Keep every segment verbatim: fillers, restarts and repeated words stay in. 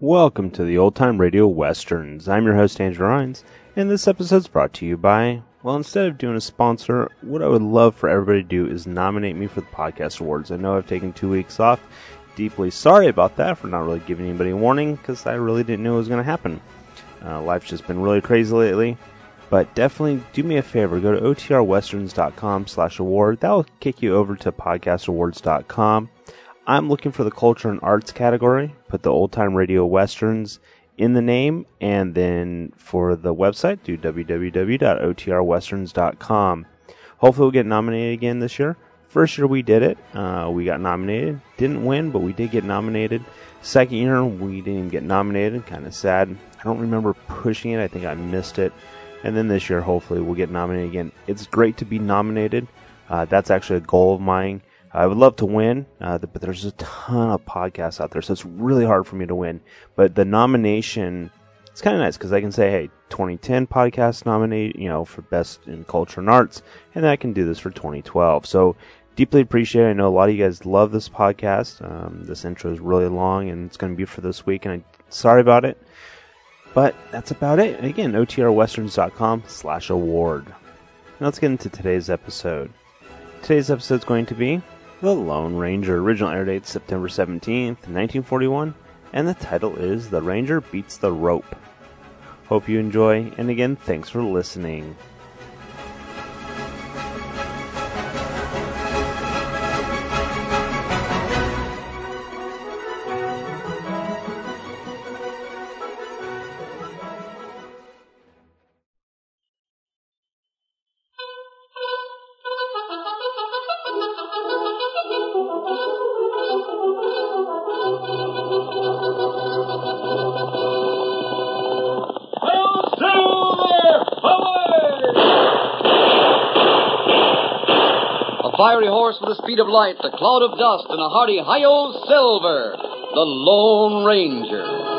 Welcome to the Old Time Radio Westerns. I'm your host, Andrew Rhines, and this episode's brought to you by, well, instead of doing a sponsor, what I would love for everybody to do is nominate me for the podcast awards. I know I've taken two weeks off. Deeply sorry about that for not really giving anybody a warning, because I really didn't know it was going to happen. Uh, life's just been really crazy lately. But definitely do me a favor, go to O T R westerns dot com slash award. That will kick you over to podcast awards dot com. I'm looking for the culture and arts category. Put the Old Time Radio Westerns in the name, and then for the website, do w w w dot O T R westerns dot com. Hopefully we'll get nominated again this year. First year we did it. Uh, we got nominated. Didn't win, but we did get nominated. Second year we didn't even get nominated. Kind of sad. I don't remember pushing it. I think I missed it. And then this year, hopefully, we'll get nominated again. It's great to be nominated. Uh, that's actually a goal of mine. I would love to win, uh, but there's a ton of podcasts out there, so it's really hard for me to win. But the nomination, it's kind of nice, because I can say, hey, twenty ten podcast nominate, you know, for Best in Culture and Arts, and then I can do this for twenty twelve. So, deeply appreciate it. I know a lot of you guys love this podcast. Um, this intro is really long, and it's going to be for this week, and I'm sorry about it. But that's about it. And again, O T R westerns dot com slash award. Now let's get into today's episode. Today's episode is going to be The Lone Ranger. Original air date September seventeenth, nineteen forty-one. And the title is The Ranger Beats the Rope. Hope you enjoy. And again, thanks for listening. Fiery horse with the speed of light, a cloud of dust, and a hearty hi-yo Silver, the Lone Ranger.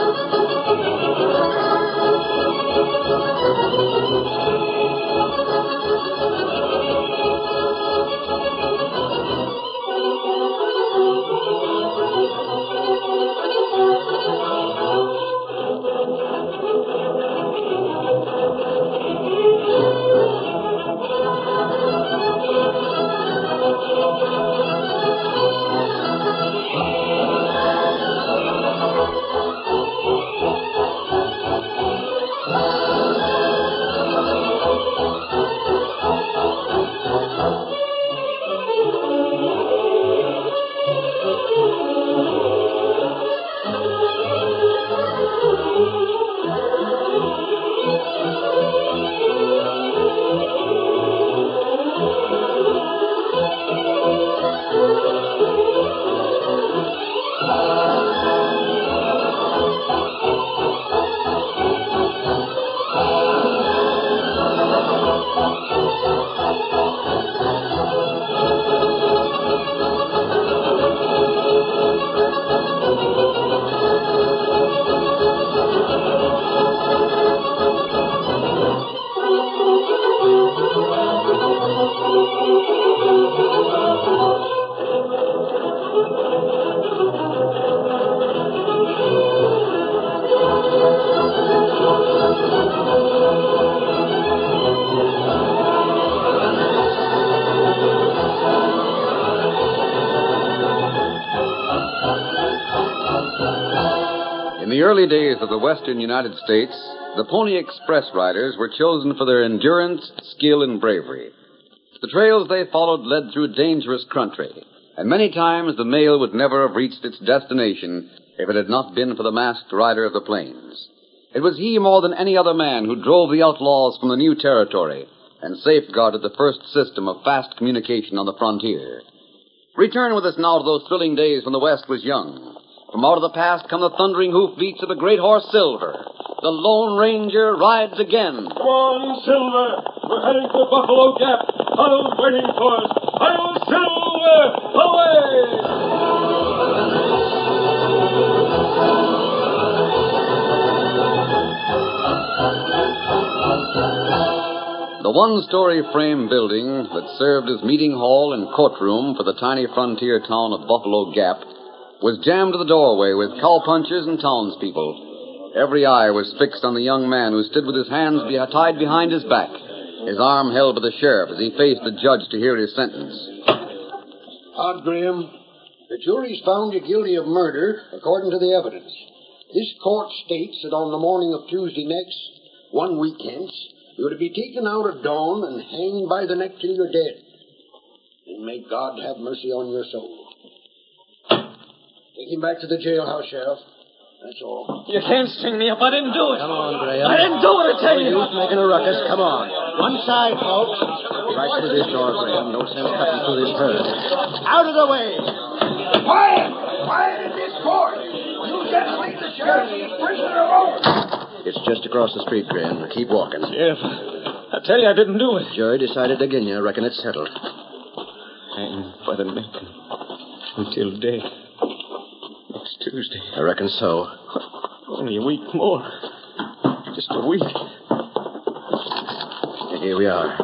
In the early days of the western United States, the Pony Express riders were chosen for their endurance, skill, and bravery. The trails they followed led through dangerous country, and many times the mail would never have reached its destination if it had not been for the masked rider of the plains. It was he more than any other man who drove the outlaws from the new territory and safeguarded the first system of fast communication on the frontier. Return with us now to those thrilling days when the West was young. From out of the past come the thundering hoofbeats of the great horse Silver. The Lone Ranger rides again. Come on, Silver. We're heading for Buffalo Gap. Tunnel's waiting for us. Hi-yo, Silver! Away! The one-story frame building that served as meeting hall and courtroom for the tiny frontier town of Buffalo Gap was jammed to the doorway with cowpunchers and townspeople. Every eye was fixed on the young man who stood with his hands be- tied behind his back, his arm held by the sheriff as he faced the judge to hear his sentence. Todd Graham, the jury's found you guilty of murder according to the evidence. This court states that on the morning of Tuesday next, one week hence, you're to be taken out at dawn and hanged by the neck till you're dead. And may God have mercy on your soul. Take him back to the jailhouse, Sheriff. That's all. You can't string me up. I didn't do it. Come on, Graham. I didn't do it, I tell you. No use making a ruckus. Come on. One side, folks. Right through this door, Graham. No sense cutting through this herd. Out of the way. Quiet! Quiet in this court! You just leave the sheriff and his prisoner alone! It's just across the street, Graham. Keep walking. Sheriff, I tell you I didn't do it. Jury decided again you. I reckon it's settled. Hanged by the neck until day. Next Tuesday. I reckon so. Only a week more. Just a week. Here we are.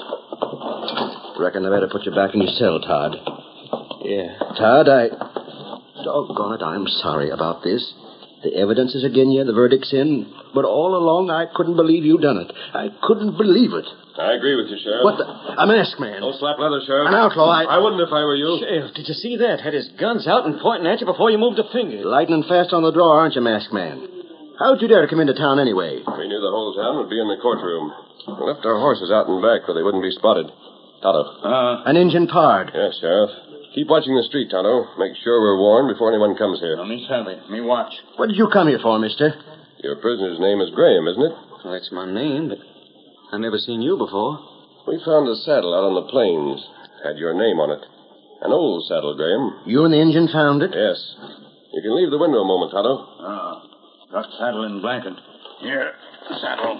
Reckon I better put you back in your cell, Todd. Yeah. Todd, I... Doggone it, I'm sorry about this. The evidence is again you, the verdict's in. But all along, I couldn't believe you done it. I couldn't believe it. I agree with you, Sheriff. What the... A masked man. No slap leather, Sheriff. An outlaw, I... I wouldn't if I were you. Sheriff, did you see that? Had his guns out and pointing at you before you moved a finger. Lightning fast on the draw, aren't you, masked man? How'd you dare to come into town anyway? We knew the whole town would be in the courtroom. We left our horses out in back where they wouldn't be spotted. Tonto. Uh, An Injun pard. Yes, Sheriff. Keep watching the street, Tonto. Make sure we're warned before anyone comes here. me savvy. Me watch. What did you come here for, mister? Your prisoner's name is Graham, isn't it? Well, that's my name, but I never seen you before. We found a saddle out on the plains. Had your name on it. An old saddle, Graham. You and the Injun found it? Yes. You can leave the window a moment, Tonto. Ah, got saddle and blanket. Here, saddle.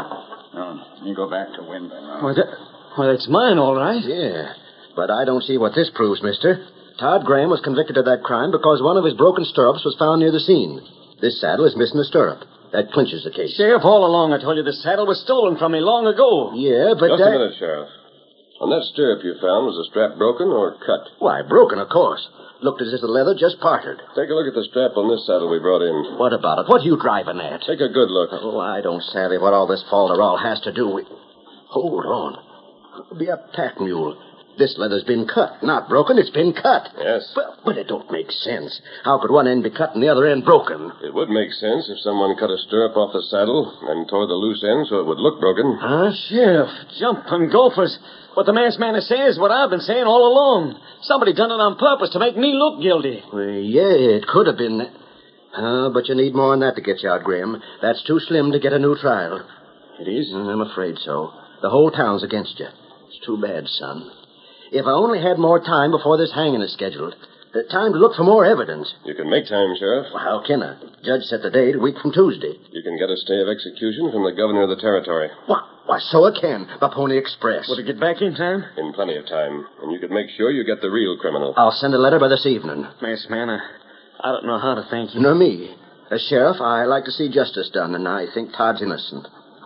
Oh, you go back to window now. Why, that, why, that's mine, all right. Yeah. But I don't see what this proves, mister. Todd Graham was convicted of that crime because one of his broken stirrups was found near the scene. This saddle is missing a stirrup. That clinches the case. Sheriff, all along I told you the saddle was stolen from me long ago. Yeah, but Just that... a minute, Sheriff. On that stirrup you found, was the strap broken or cut? Why, broken, of course. Looked as if the leather just parted. Take a look at the strap on this saddle we brought in. What about it? What are you driving at? Take a good look. Oh, I don't savvy what all this falderall has to do with... Hold on. It'll be a pack mule. This leather's been cut. Not broken, it's been cut. Yes. But, but it don't make sense. How could one end be cut and the other end broken? It would make sense if someone cut a stirrup off the saddle and tore the loose end so it would look broken. Huh? Sheriff, jumping gophers. What the masked man is saying is what I've been saying all along. Somebody done it on purpose to make me look guilty. Well, yeah, it could have been that. Uh, but you need more than that to get you out, Graham. That's too slim to get a new trial. It is? I'm afraid so. The whole town's against you. It's too bad, son. If I only had more time before this hanging is scheduled, the time to look for more evidence. You can make time, Sheriff. Well, how can I? Judge set the date a week from Tuesday. You can get a stay of execution from the governor of the territory. Why, why so I can. The Pony Express. Would it get back in time? In plenty of time. And you could make sure you get the real criminal. I'll send a letter by this evening. Masked man, I, I don't know how to thank you. Nor me. As sheriff, I like to see justice done, and I think Todd's innocent.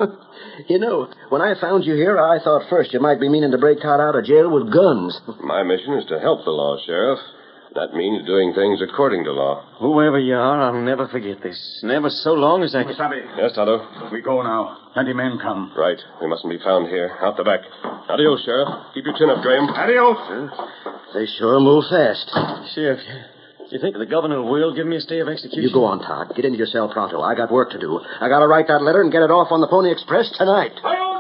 You know, when I found you here, I thought first you might be meaning to break Todd out of jail with guns. My mission is to help the law, Sheriff. That means doing things according to law. Whoever you are, I'll never forget this. Never so long as I can... Wasabi, Yes, Tonto? we go now. Plenty men come. Right. We mustn't be found here. Out the back. Adios, Sheriff. Keep your chin up, Graham. Adios. They sure move fast. Sheriff, you think the governor will give me a stay of execution? You go on, Todd. Get into your cell pronto. I got work to do. I gotta write that letter and get it off on the Pony Express tonight.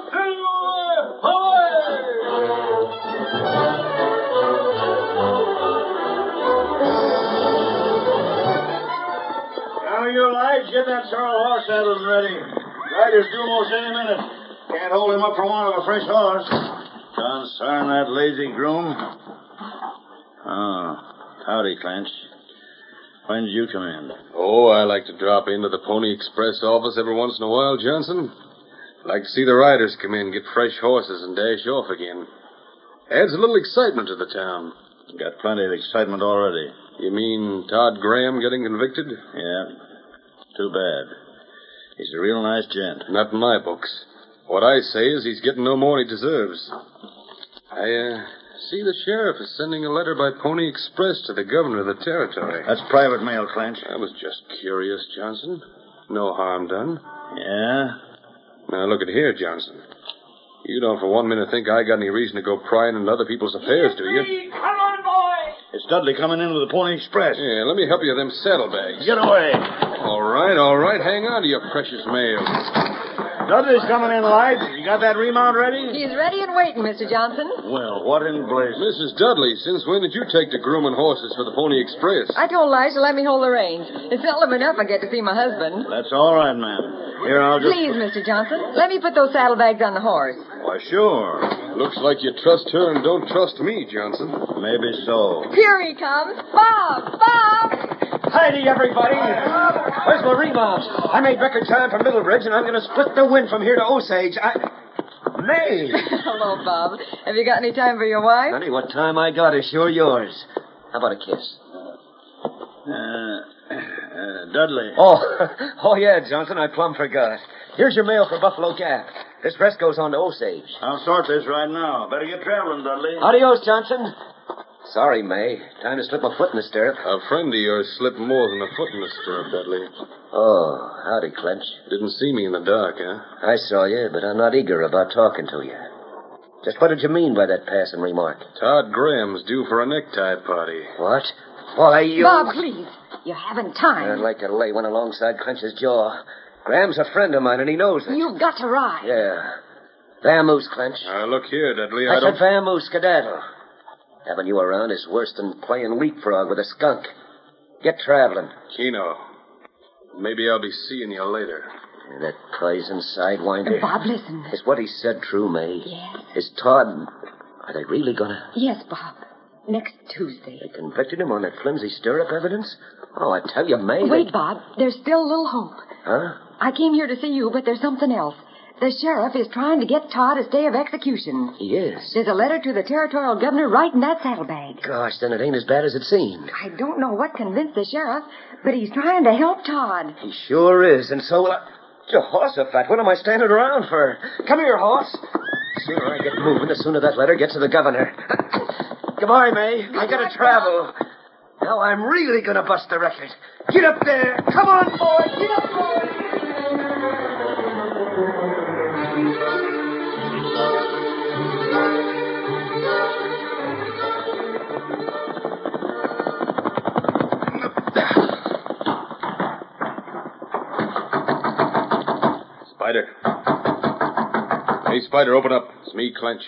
Now, you lads, get that sorrel horse saddled ready. Rider's due most any minute. Can't hold him up for want of a fresh horse. Concern that lazy groom. Oh, howdy, Clench. When did you come in? Oh, I like to drop into the Pony Express office every once in a while, Johnson. Like to see the riders come in, get fresh horses, and dash off again. Adds a little excitement to the town. Got plenty of excitement already. You mean Todd Graham getting convicted? Yeah. Too bad. He's a real nice gent. Not in my books. What I say is he's getting no more than he deserves. I uh, See, the sheriff is sending a letter by Pony Express to the governor of the territory. That's private mail, Clench. I was just curious, Johnson. No harm done. Yeah? Now, look at here, Johnson. You don't for one minute think I got any reason to go prying into other people's affairs, do you? Come on, boy! It's Dudley coming in with the Pony Express. Yeah, let me help you with them saddlebags. Get away. All right, all right. Hang on to your precious mail. Dudley's coming in, Lige. You got that remount ready? He's ready and waiting, Mister Johnson. Well, what in blazes? Missus Dudley, since when did you take to grooming horses for the Pony Express? I told Lige to let me hold the reins. It's seldom enough I get to see my husband. That's all right, ma'am. Here, I'll just... Please, Mister Johnson, let me put those saddlebags on the horse. Why, sure. Looks like you trust her and don't trust me, Johnson. Maybe so. Here he comes. Bob! Bob! Heidi, everybody. Where's my remount? I made record time for Middlebridge, and I'm going to split the win from here to Osage. I... May. Hello, Bob. Have you got any time for your wife? Honey, what time I got is sure yours. How about a kiss? Uh, uh, Dudley. Oh, oh yeah, Johnson, I plumb forgot. Here's your mail for Buffalo Gap. This rest goes on to Osage. I'll sort this right now. Better get traveling, Dudley. Adios, Johnson. Sorry, May. Time to slip my foot in the stirrup. A friend of yours slipped more than a foot in the stirrup, Dudley. Oh, howdy, Clench. Didn't see me in the dark, huh? I saw you, but I'm not eager about talking to you. Just what did you mean by that passing remark? Todd Graham's due for a necktie party. What? Why, you... Bob, please. You haven't time. I'd like to lay one alongside Clench's jaw. Graham's a friend of mine, and he knows it. You've got to ride. Yeah. Vamoose, Clench. Now, look here, Dudley. I, I don't... said vamoose, skedaddle. Having you around is worse than playing leapfrog with a skunk. Get traveling. Keno, maybe I'll be seeing you later. That poison sidewinder. Bob, listen. Is what he said true, May? Yes. Is Todd... Are they really gonna... Yes, Bob. Next Tuesday. They convicted him on that flimsy stirrup evidence? Oh, I tell you, May... Wait, they... Bob. There's still a little hope. Huh? I came here to see you, but there's something else. The sheriff is trying to get Todd a stay of execution. He is? There's a letter to the territorial governor right in that saddlebag. Gosh, then it ain't as bad as it seemed. I don't know what convinced the sheriff, but he's trying to help Todd. He sure is, and so... Uh... Jehoshaphat, what am I standing around for? Come here, horse. The sooner I get moving, the sooner that letter gets to the governor. Goodbye, May. I gotta travel. Now I'm really gonna bust the record. Get up there. Come on, boy. Get up there. Spider. Hey, Spider, open up. It's me, Clench.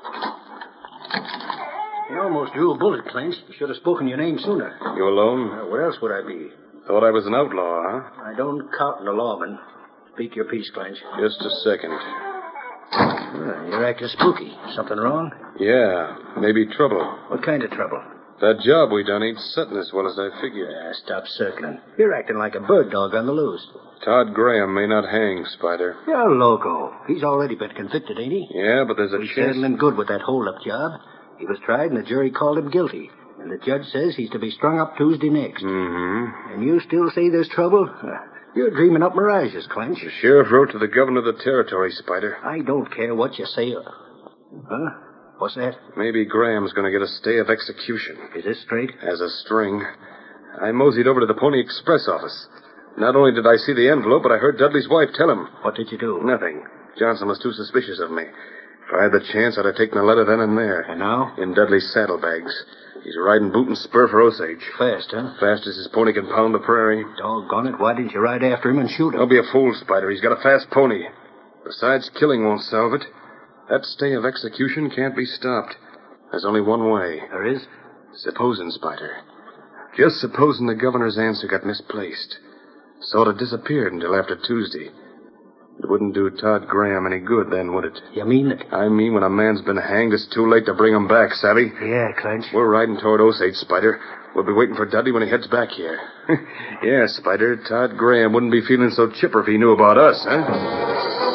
You almost drew a bullet, Clench. You should have spoken your name sooner. You alone? Uh, where else would I be? Thought I was an outlaw, huh? I don't count on the lawman. Speak your piece, Clench. Just a second. Uh, you're acting spooky. Something wrong? Yeah, maybe trouble. What kind of trouble? That job we done ain't setting as well as I figured. Yeah, stop circling. You're acting like a bird dog on the loose. Todd Graham may not hang, Spider. You're loco. He's already been convicted, ain't he? Yeah, but there's a He's chance... settling good with that hold-up job. He was tried, and the jury called him guilty. And the judge says he's to be strung up Tuesday next. Mm-hmm. And you still say there's trouble? Uh, you're dreaming up mirages, Clench. The sheriff wrote to the governor of the territory, Spider. I don't care what you say. Huh? What's that? Maybe Graham's going to get a stay of execution. Is this straight? As a string. I moseyed over to the Pony Express office. Not only did I see the envelope, but I heard Dudley's wife tell him. What did you do? Nothing. Johnson was too suspicious of me. If I had the chance, I'd have taken the letter then and there. And now? In Dudley's saddlebags. He's riding boot and spur for Osage. Fast, huh? Fast as his pony can pound the prairie. Doggone it, why didn't you ride after him and shoot him? Don't be a fool, Spider. He's got a fast pony. Besides, killing won't solve it. That stay of execution can't be stopped. There's only one way. There is? Supposing, Spider. Just supposing the governor's answer got misplaced. Sort of disappeared until after Tuesday. It wouldn't do Todd Graham any good then, would it? You mean it? I mean when a man's been hanged, it's too late to bring him back, savvy? Yeah, Clench. We're riding toward Osage, Spider. We'll be waiting for Dudley when he heads back here. Yeah, Spider, Todd Graham wouldn't be feeling so chipper if he knew about us, huh?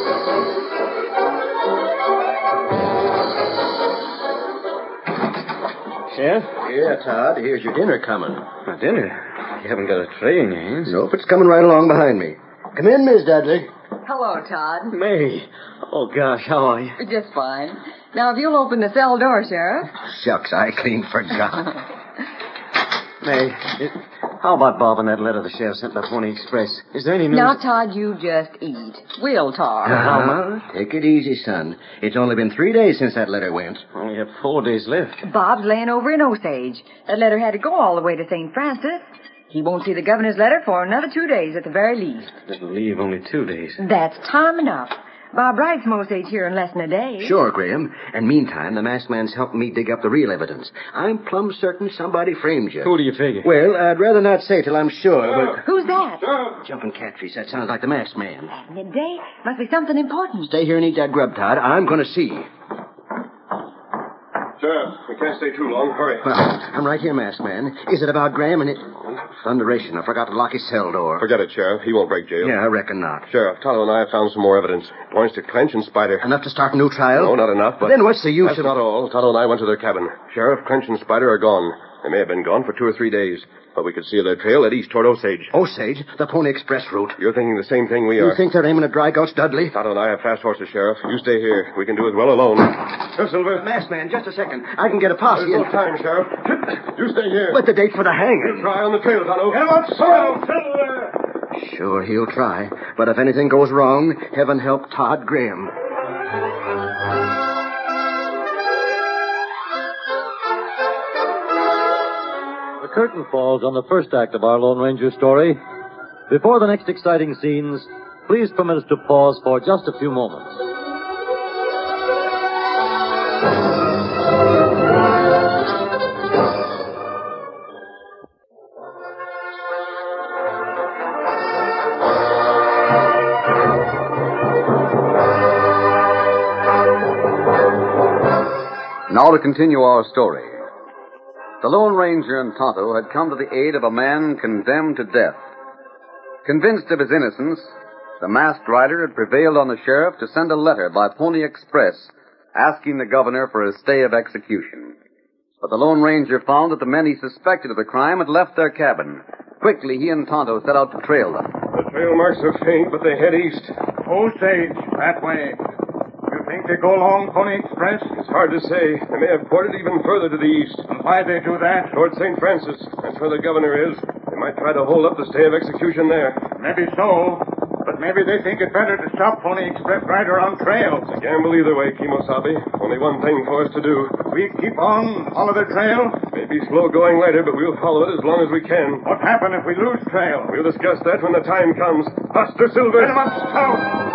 Chef? Yeah, Todd, here's your dinner coming. My dinner? You haven't got a tray in your hands. Nope, it's coming right along behind me. Come in, Miss Dudley. Hello, Todd. May. Oh, gosh, how are you? Just fine. Now, if you'll open the cell door, Sheriff. Shucks, I clean forgot. May, it, how about Bob and that letter the sheriff sent by Pony Express? Is there any news? Now, Todd, you just eat. We'll talk. Uh-huh. Take it easy, son. It's only been three days since that letter went. Only have four days left. Bob's laying over in Osage. That letter had to go all the way to Saint Francis. He won't see the governor's letter for another two days at the very least. It'll leave only two days. That's time enough. Bob writes from Osage here in less than a day. Sure, Graham. And meantime, the masked man's helping me dig up the real evidence. I'm plumb certain somebody framed you. Who do you figure? Well, I'd rather not say till I'm sure, but... Who's that? Jumping catfish. That sounds like the masked man. At midday? Must be something important. Stay here and eat that grub, Todd. I'm going to see. Sheriff, we can't stay too long. Hurry. Well, I'm right here, masked man. Is it about Graham and it... Thunderation, I forgot to lock his cell door. Forget it, Sheriff. He won't break jail. Yeah, I reckon not. Sheriff, Tonto and I have found some more evidence. Points to Clench and Spider. Enough to start a new trial? No, not enough, but... Then what's the use That's of... not all. Tonto and I went to their cabin. Sheriff, Clench, and Spider are gone. They may have been gone for two or three days, but we could see their trail at east toward Osage. Osage? The Pony Express route. You're thinking the same thing we You are. think they're aiming at Dry Gulch, Dudley? Tonto and I have fast horses, Sheriff. You stay here. We can do it well alone. Here, Silver. Masked man, just a second. I can get a posse. There's no and- time, Sheriff. You stay here. But the date for the hanging. We'll try on the trail, Tonto. Get him up, Silver! Silver! Sure, he'll try. But if anything goes wrong, heaven help Todd Graham. The curtain falls on the first act of our Lone Ranger story. Before the next exciting scenes, please permit us to pause for just a few moments. Now to continue our story. The Lone Ranger and Tonto had come to the aid of a man condemned to death. Convinced of his innocence, the masked rider had prevailed on the sheriff to send a letter by Pony Express asking the governor for a stay of execution. But the Lone Ranger found that the men he suspected of the crime had left their cabin. Quickly, he and Tonto set out to trail them. The trail marks are faint, but they head east. Osage, that way. You think they go along Pony Express? It's hard to say. They may have ported even further to the east. And why they do that? Toward Saint Francis. That's where the governor is. They might try to hold up the stay of execution there. Maybe so. But maybe they think it better to stop Pony Express right around trails. It's a gamble either way, Kimosabe. Only one thing for us to do. We keep on, follow their trail. Maybe slow going later, but we'll follow it as long as we can. What happens if we lose trail? We'll discuss that when the time comes. Buster Silver! Get him up, Scout!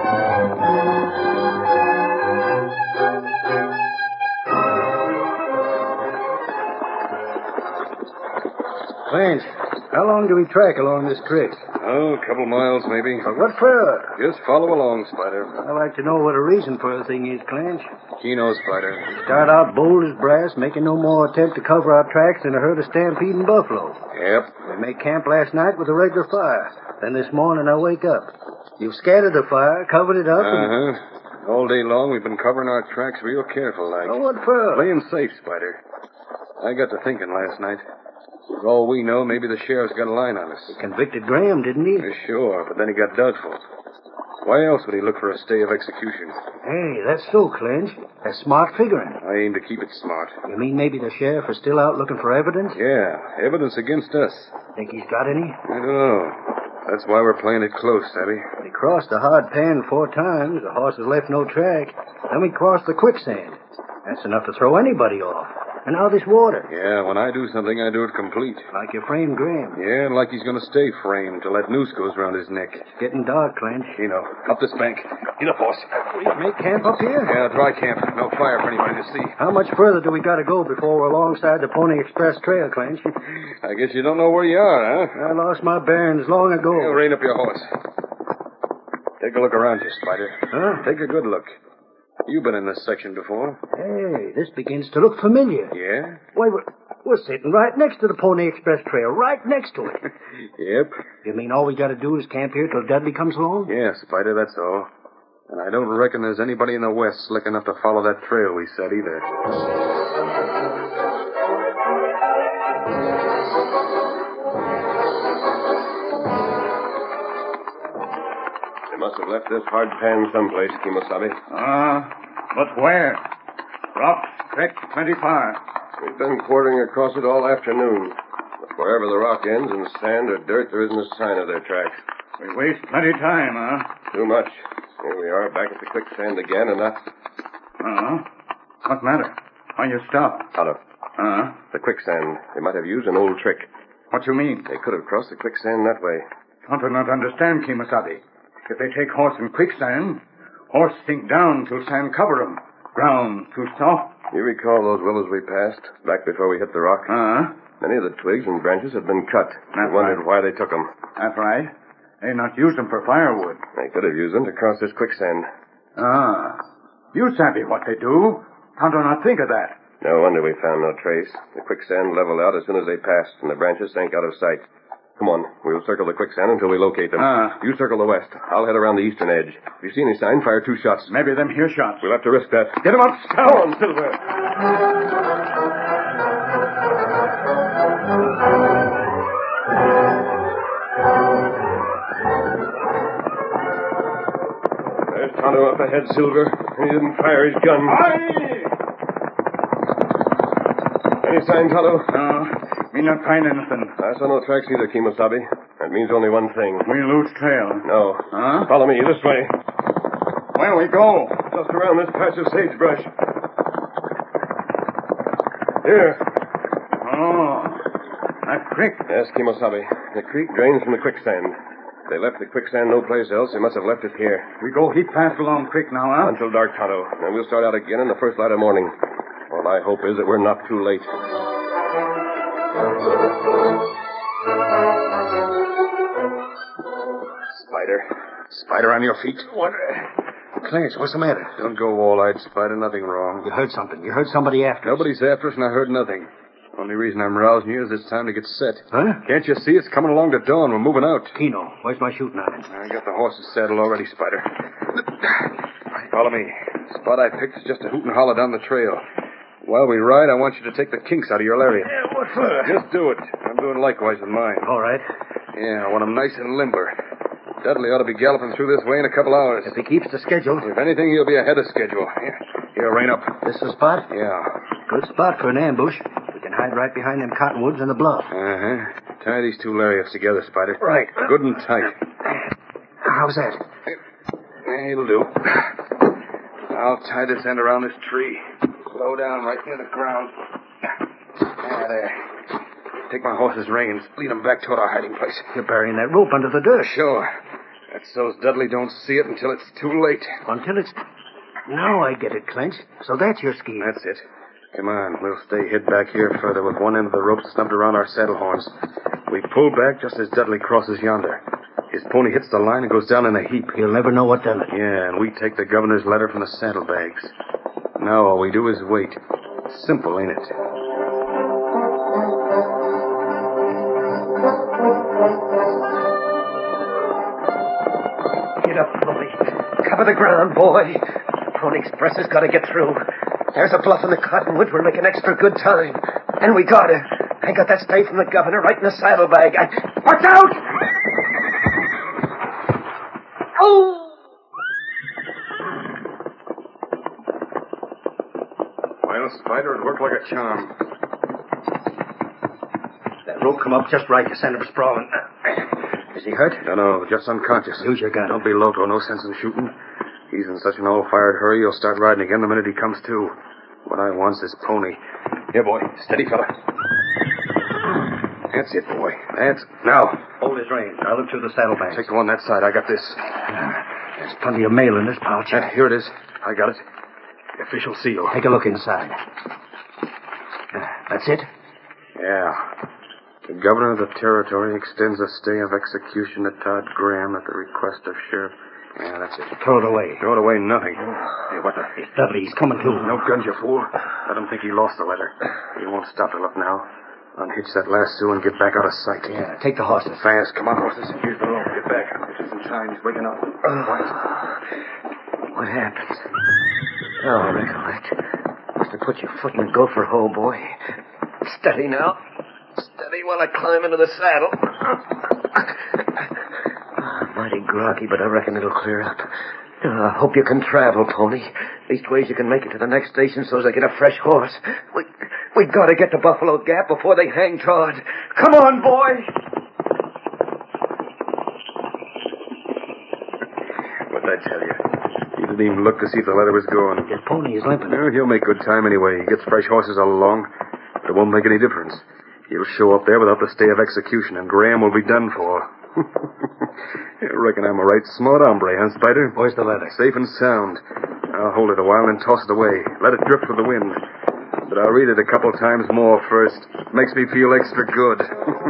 Clench, how long do we track along this creek? Oh, a couple miles, maybe. But what for? Just follow along, Spider. I'd like to know what a reason for the thing is, Clench. Kino, Spider. Start out bold as brass, making no more attempt to cover our tracks than a herd of stampeding buffalo. Yep. We make camp last night with a regular fire. Then this morning I wake up. You've scattered the fire, covered it up, and... Uh-huh. All day long we've been covering our tracks real careful, like. Oh, what for? Playing safe, Spider. I got to thinking last night. For all we know, maybe the sheriff's got a line on us. He convicted Graham, didn't he? Yeah, sure, but then he got doubtful. Why else would he look for a stay of execution? Hey, that's so, Clench. That's smart figuring. I aim to keep it smart. You mean maybe the sheriff is still out looking for evidence? Yeah, evidence against us. Think he's got any? I don't know. That's why we're playing it close, Abby. We crossed the hard pan four times. The horses left no track. Then we crossed the quicksand. That's enough to throw anybody off. And now this water. Yeah, when I do something, I do it complete. Like you framed Graham. Yeah, and like he's going to stay framed till that noose goes around his neck. It's getting dark, Clench. You know, up this bank. Get up, boss. We make camp up here? Yeah, dry camp. No fire for anybody to see. How much further do we got to go before we're alongside the Pony Express Trail, Clench? I guess you don't know where you are, huh? I lost my bearings long ago. Yeah, rein up your horse. Take a look around you, Spider. Huh? Take a good look. You've been in this section before. Hey, this begins to look familiar. Yeah? Why, we're, we're sitting right next to the Pony Express Trail, right next to it. Yep. You mean all we got to do is camp here till Dudley comes along? Yeah, Spider, that's all. And I don't reckon there's anybody in the West slick enough to follow that trail we set either. They must have left this hard pan someplace, Kimosabe. Ah, uh, but where? Rock trek plenty far. We've been quartering across it all afternoon. But wherever the rock ends in sand or dirt, there isn't a sign of their tracks. We waste plenty time, huh? Too much. Here we are, back at the quicksand again, and that's... Uh-huh. What matter? Why you stop? Tonto. Uh-huh. The quicksand. They might have used an old trick. What you mean? They could have crossed the quicksand that way. Tonto not understand, Kimosabe. If they take horse in quicksand, horse sink down till sand cover 'em. Ground too soft. You recall those willows we passed, back before we hit the rock? Uh-huh. Many of the twigs and branches had been cut. That's we wondered right. why they took 'em. That's right. They not use them for firewood. They could have used them to cross this quicksand. Ah. You savvy what they do. Tonto not think of that. No wonder we found no trace. The quicksand leveled out as soon as they passed, and the branches sank out of sight. Come on, we'll circle the quicksand until we locate them. Ah. You circle the west. I'll head around the eastern edge. If you see any sign, fire two shots. Maybe them here shots. We'll have to risk that. Get 'em up, Scout. Come on, Silver. There's Tonto up ahead, Silver. He didn't fire his gun. Aye! Any sign, Tonto? No, me not find anything. I saw no tracks either, Kimosabe. That means only one thing. We lose trail. No. Huh? Follow me this way. Where we go? Just around this patch of sagebrush. Here. Oh, that creek. Yes, Kimosabe. The creek drains from the quicksand. They left the quicksand no place else. They must have left it here. We go heap fast along creek now, huh? Until dark, Tonto. Then we'll start out again in the first light of morning. All I hope is that we're not too late. Spider. Spider on your feet. What? Clarence, what's the matter? Don't go wall-eyed, Spider. Nothing wrong. You heard something. You heard somebody after us. Nobody's after us, and I heard nothing. Only reason I'm rousing you is it's time to get set. Huh? Can't you see it's coming along to dawn? We're moving out. Kino, where's my shooting iron? I got the horses saddled already, Spider. Follow me. The spot I picked is just a hoot and holler down the trail. While we ride, I want you to take the kinks out of your lariat. Yeah, what for? Just do it. I'm doing likewise with mine. All right. Yeah, I want him nice and limber. Dudley ought to be galloping through this way in a couple hours. If he keeps the schedule. If anything, he'll be ahead of schedule. Here, here rein up. This the spot? Yeah. Good spot for an ambush. We can hide right behind them cottonwoods and the bluff. Uh-huh. Tie these two lariats together, Spider. Right. Good and tight. How's that? Yeah, it'll do. I'll tie this end around this tree. Slow down right near the ground. Ah, there. Take my horse's reins. Lead them back toward our hiding place. You're burying that rope under the dirt. Sure. That's so Dudley don't see it until it's too late. Until it's... Now I get it, Clench. So that's your scheme. That's it. Come on. We'll stay hid back here further with one end of the rope snubbed around our saddle horns. We pull back just as Dudley crosses yonder. His pony hits the line and goes down in a heap. He'll never know what done it. Yeah, and we take the governor's letter from the saddlebags. Now all we do is wait. Simple, ain't it? Get up, Pony. Cover the ground, boy. The Pony Express has got to get through. There's a bluff in the cottonwoods. We're making extra good time. And we got it. I got that stay from the governor right in the saddlebag. I... Watch out! Oh! Well, Spider, it worked like a charm. That rope come up just right to send him sprawling. Is he hurt? No, no, just unconscious. Use your gun. Don't be loco. No sense in shooting. He's in such an all-fired hurry, he'll start riding again the minute he comes to. What I want's this pony. Here, boy. Steady, fella. That's it, boy. That's... Now. Hold his reins. I'll look through the saddlebags. Take the one that side. I got this. There's plenty of mail in this pouch. Uh, here it is. I got it. The official seal. Take a look inside. Uh, that's it? Yeah. The governor of the territory extends a stay of execution to Todd Graham at the request of Sheriff... Yeah, that's it. Throw it away. Throw it away, nothing. Hey, what the... It's Dudley. He's coming too. No guns, you fool. Let him think he lost the letter. He won't stop to look now. Unhitch that lasso and get back out of sight. Yeah, take the horses. Fast. Come on, horses. Here's the rope. Get back. Just in time. He's waking up. Quiet. What happened? Oh, recollect. Must have put your foot in the gopher hole, boy. Steady now. Steady while I climb into the saddle. Oh, mighty groggy, but I reckon it'll clear up. Uh, I hope you can travel, Pony. Leastways, you can make it to the next station so as I get a fresh horse. We, we gotta get to Buffalo Gap before they hang Todd. Come on, boy! What'd I tell you? He didn't even look to see if the letter was going. His pony is limping. Well, he'll make good time anyway. He gets fresh horses all along. But it won't make any difference. He'll show up there without the stay of execution, and Graham will be done for. I reckon I'm a right smart hombre, huh, Spider? Where's the letter? Safe and sound. I'll hold it a while and toss it away. Let it drift with the wind. But I'll read it a couple times more first. Makes me feel extra good.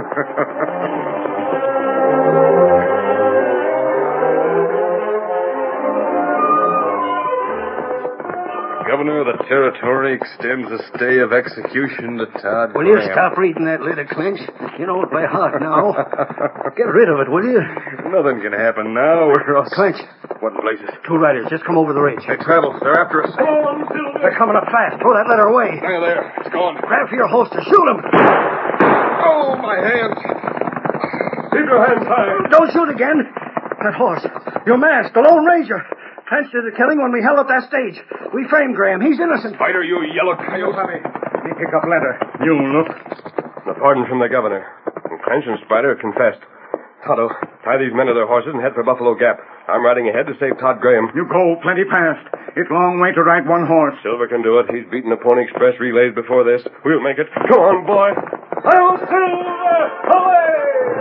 Governor of the Territory extends the stay of execution to Todd Will you Graham. stop reading that letter, Clinch? You know it by heart now. Get rid of it, will you? Nothing can happen now. We're all... Clinch. What in places? Two riders just come over the ridge. They travel. They're after us. They're coming up fast. Throw that letter away. There, there. It's gone. Grab for your holster. Shoot them. Oh, my hands. Keep your hands high. Don't shoot again. That horse. Your mask. The Lone Ranger. Clinch did the killing when we held up that stage. We framed Graham. He's innocent. Spider, you yellow coyote. You pick up letter. You look. The pardon from the governor. And Clinch and Spider have confessed. Tonto, tie these men to their horses and head for Buffalo Gap. I'm riding ahead to save Todd Graham. You go plenty fast. It's long way to ride one horse. Silver can do it. He's beaten the Pony Express relays before this. We'll make it. Come on, boy. I'll Silver! Away!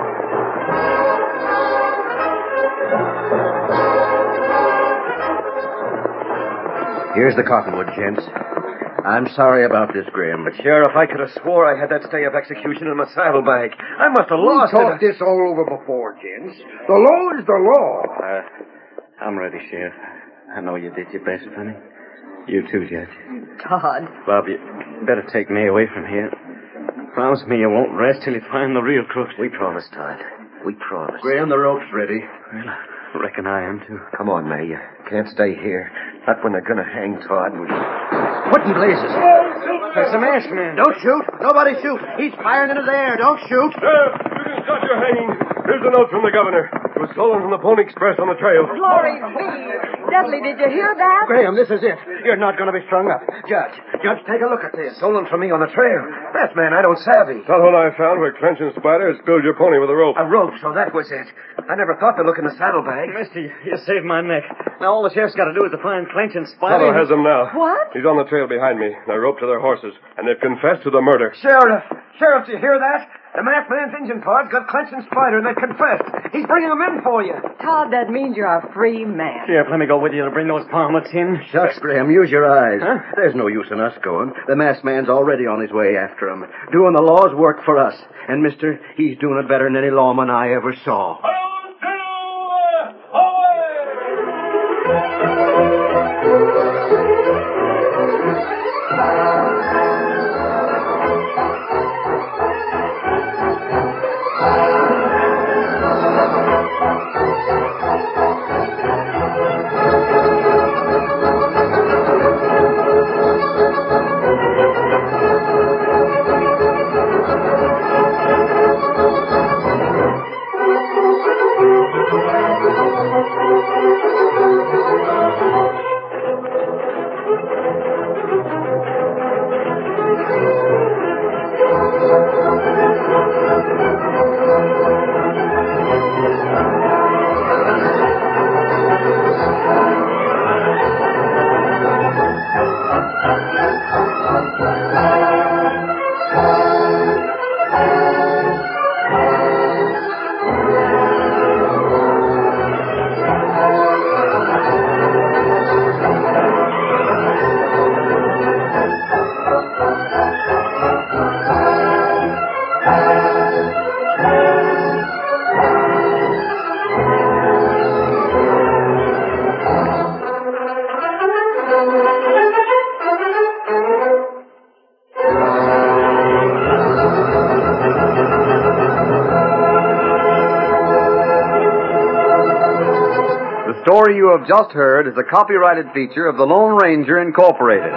Here's the cottonwood, gents. I'm sorry about this, Graham. But, Sheriff, I could have swore I had that stay of execution in my saddlebag. I must have We lost talked it. this all over before, gents. The law is the law. Uh, I'm ready, Sheriff. I know you did your best, Penny. You too, Judge. Todd. Bob, you better take me away from here. Promise me you won't rest till you find the real crooks. We promised, Todd. We promised. Graham, the rope's ready. Well, I reckon I am, too. Come on, May. You can't stay here. Not when they're going to hang Todd. We... What in blazes? That's the masked man. Don't shoot. Nobody shoot. He's firing into the air. Don't shoot. Sheriff, you can stop your hanging. Here's a note from the governor. It was stolen from the Pony Express on the trail. Glory be. Dudley, did you hear that? Graham, this is it. You're not going to be strung up. Judge, Judge, take a look at this. Stolen from me on the trail. That man, I don't savvy. That's what I found where Clinch and Spider had spilled your pony with a rope. A rope, so that was it. I never thought to look in the saddlebag. Mister, you, you saved my neck. Now all the sheriff's got to do is to find Clinch and Tonto Spider. has them now. What? He's on the trail behind me. They're roped to their horses, and they've confessed to the murder. Sheriff! Sheriff, do you hear that? The masked man's engine pod's got Clinch and Spider, and they confessed. He's bringing them in for you. Todd, that means you're a free man. Sheriff, let me go with you to bring those palmets in. Shucks, Graham, use your eyes. Huh? There's no use in us going. The masked man's already on his way after him, doing the law's work for us. And, mister, he's doing it better than any lawman I ever saw. The story you have just heard is a copyrighted feature of the Lone Ranger Incorporated.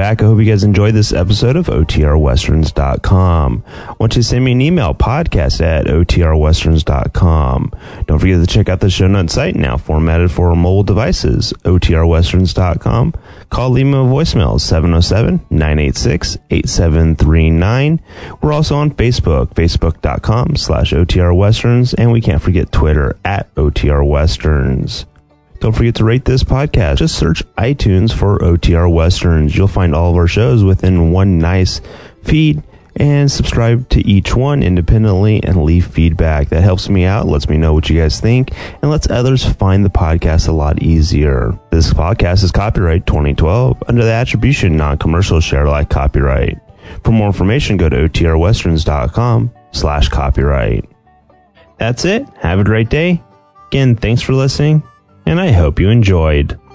back. I hope you guys enjoyed this episode of O T R westerns dot com. I want you to send me an email, podcast at O T R westerns dot com. Don't forget to check out the show notes site, now formatted for mobile devices, O T R westerns dot com. Call, leave me a voicemail, seven oh seven, nine eight six, eight seven three nine. We're also on Facebook, facebook.com slash OTRwesterns, and we can't forget Twitter at O T R Westerns. Don't forget to rate this podcast. Just search iTunes for O T R Westerns. You'll find all of our shows within one nice feed, and subscribe to each one independently and leave feedback. That helps me out, lets me know what you guys think, and lets others find the podcast a lot easier. This podcast is copyright twenty twelve under the attribution non-commercial share alike copyright. For more information, go to O T R westerns dot com slash copyright. That's it. Have a great day. Again, thanks for listening, and I hope you enjoyed.